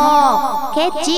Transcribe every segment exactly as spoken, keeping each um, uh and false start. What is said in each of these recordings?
ケチ。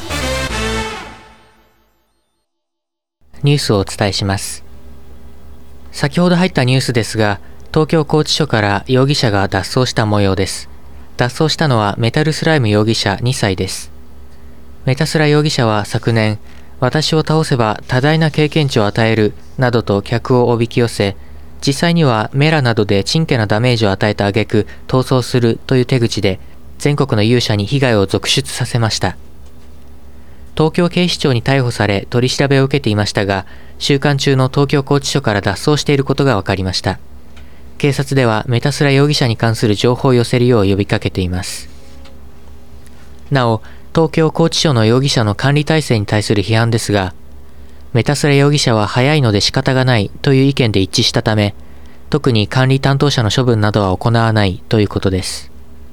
ニュースをお伝えします。先ほど入ったニュースですが、東京拘置所から容疑者が脱走した模様です。脱走したのはメタルスライム容疑者にさいです。メタスラ容疑者は昨年、私を倒せば多大な経験値を与えるなどと客をおびき寄せ、実際にはメラなどで珍奇なダメージを与えた挙句逃走するという手口で全国の勇者に被害を続出させました。東京警視庁に逮捕され取り調べを受けていましたが、収監中の東京拘置所から脱走していることが分かりました。警察ではメタスラ容疑者に関する情報を寄せるよう呼びかけています。なお、東京拘置所の容疑者の管理体制に対する批判ですが、メタスラ容疑者は早いので仕方がないという意見で一致したため、特に管理担当者の処分などは行わないということです。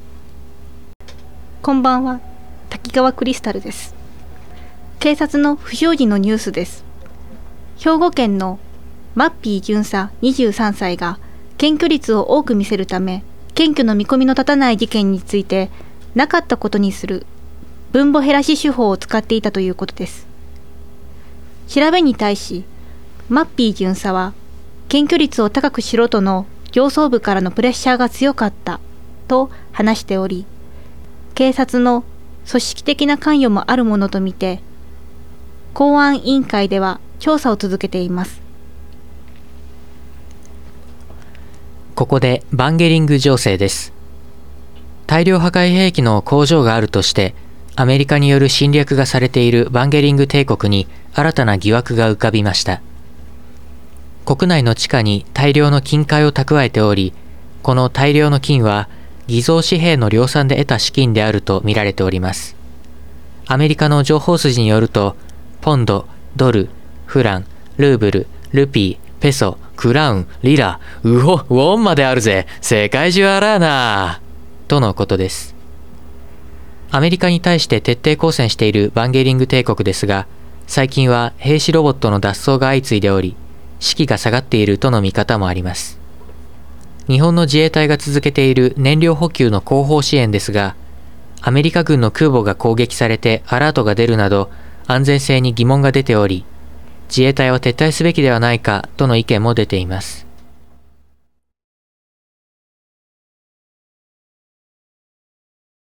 こんばんは、滝川クリスタルです。警察の不祥事のニュースです。兵庫県のマッピー巡査にじゅうさんさいが検挙率を多く見せるため、検挙の見込みの立たない事件についてなかったことにする分母減らし手法を使っていたということです。調べに対し、マッピー巡査は、検挙率を高くしろとの上層部からのプレッシャーが強かったと話しており、警察の組織的な関与もあるものとみて、公安委員会では調査を続けています。 ここでバンゲリング情勢です。大量破壊兵器の工場があるとして、アメリカによる侵略がされているバンゲリング帝国に新たな疑惑が浮かびました。国内の地下に大量の金塊を蓄えており、この大量の金は偽造紙幣の量産で得た資金であると見られております。アメリカの情報筋によると、ポンド、ドル、フラン、ルーブル、ルピー、ペソ、クラウン、リラ、ウホ、ウォンまであるぜ、世界中あらなとのことです。アメリカに対して徹底抗戦しているバンゲリング帝国ですが、最近は兵士ロボットの脱走が相次いでおり、士気が下がっているとの見方もあります。日本の自衛隊が続けている燃料補給の後方支援ですが、アメリカ軍の空母が攻撃されてアラートが出るなど、安全性に疑問が出ており、自衛隊は撤退すべきではないかとの意見も出ています。